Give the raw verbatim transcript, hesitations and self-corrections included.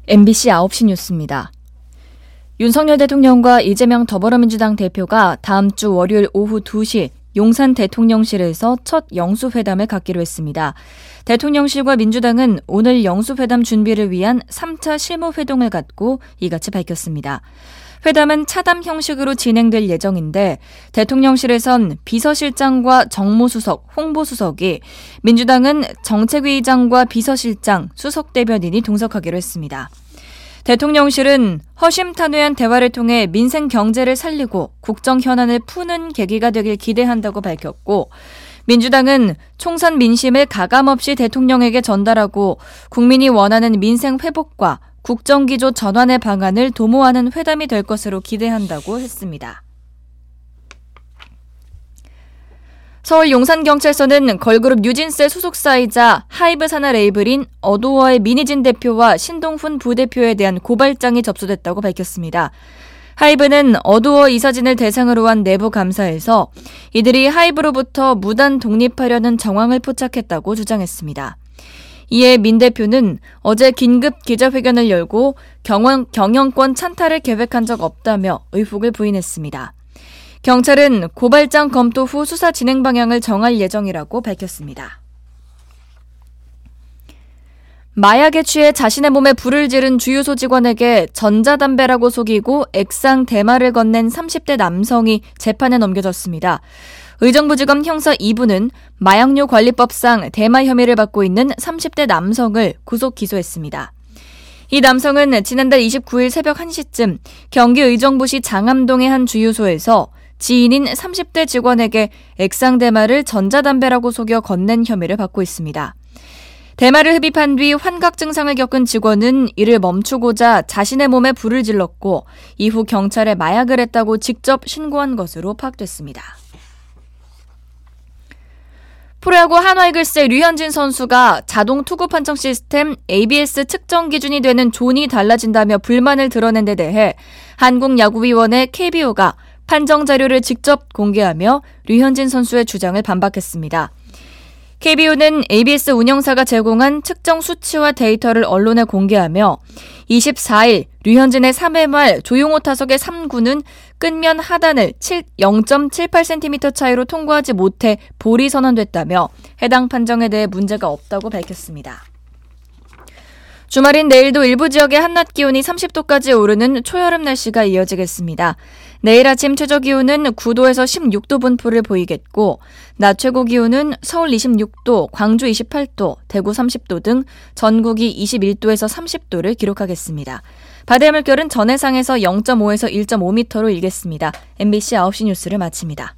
엠비씨 아홉 시 뉴스입니다. 윤석열 대통령과 이재명 더불어민주당 대표가 다음 주 월요일 오후 두 시 용산 대통령실에서 첫 영수회담을 갖기로 했습니다. 대통령실과 민주당은 오늘 영수회담 준비를 위한 삼 차 실무회동을 갖고 이같이 밝혔습니다. 회담은 차담 형식으로 진행될 예정인데 대통령실에선 비서실장과 정무수석, 홍보수석이, 민주당은 정책위의장과 비서실장, 수석대변인이 동석하기로 했습니다. 대통령실은 허심탄회한 대화를 통해 민생 경제를 살리고 국정 현안을 푸는 계기가 되길 기대한다고 밝혔고, 민주당은 총선 민심을 가감없이 대통령에게 전달하고 국민이 원하는 민생 회복과 국정기조 전환의 방안을 도모하는 회담이 될 것으로 기대한다고 했습니다. 서울 용산경찰서는 걸그룹 뉴진스의 소속사이자 하이브 산하 레이블인 어도어의 민희진 대표와 신동훈 부대표에 대한 고발장이 접수됐다고 밝혔습니다. 하이브는 어도어 이사진을 대상으로 한 내부 감사에서 이들이 하이브로부터 무단 독립하려는 정황을 포착했다고 주장했습니다. 이에 민 대표는 어제 긴급 기자회견을 열고 경영, 경영권 찬탈을 계획한 적 없다며 의혹을 부인했습니다. 경찰은 고발장 검토 후 수사 진행 방향을 정할 예정이라고 밝혔습니다. 마약에 취해 자신의 몸에 불을 지른 주유소 직원에게 전자담배라고 속이고 액상 대마를 건넨 삼십 대 남성이 재판에 넘겨졌습니다. 의정부지검 형사 이 부는 마약류 관리법상 대마 혐의를 받고 있는 삼십 대 남성을 구속 기소했습니다. 이 남성은 지난달 이십구 일 새벽 한 시쯤 경기 의정부시 장암동의 한 주유소에서 지인인 삼십 대 직원에게 액상 대마를 전자담배라고 속여 건넨 혐의를 받고 있습니다. 대마를 흡입한 뒤 환각 증상을 겪은 직원은 이를 멈추고자 자신의 몸에 불을 질렀고 이후 경찰에 마약을 했다고 직접 신고한 것으로 파악됐습니다. 프로야구 한화이글스의 류현진 선수가 자동 투구 판정 시스템 에이비에스 측정 기준이 되는 존이 달라진다며 불만을 드러낸 데 대해 한국야구위원회 케이비오가 판정 자료를 직접 공개하며 류현진 선수의 주장을 반박했습니다. 케이비오는 에이비에스 운영사가 제공한 측정 수치와 데이터를 언론에 공개하며 이십사 일 류현진의 삼 회 말 조용호 타석의 삼 구는 끝면 하단을 영 점 칠팔 센티미터 차이로 통과하지 못해 볼이 선언됐다며 해당 판정에 대해 문제가 없다고 밝혔습니다. 주말인 내일도 일부 지역의 한낮 기온이 삼십 도까지 오르는 초여름 날씨가 이어지겠습니다. 내일 아침 최저기온은 구 도에서 십육 도 분포를 보이겠고 낮 최고기온은 서울 이십육 도, 광주 이십팔 도, 대구 삼십 도 등 전국이 이십일 도에서 삼십 도를 기록하겠습니다. 바다의 물결은 전해상에서 영 점 오에서 일 점 오 미터로 일겠습니다. 엠비씨 아홉 시 뉴스를 마칩니다.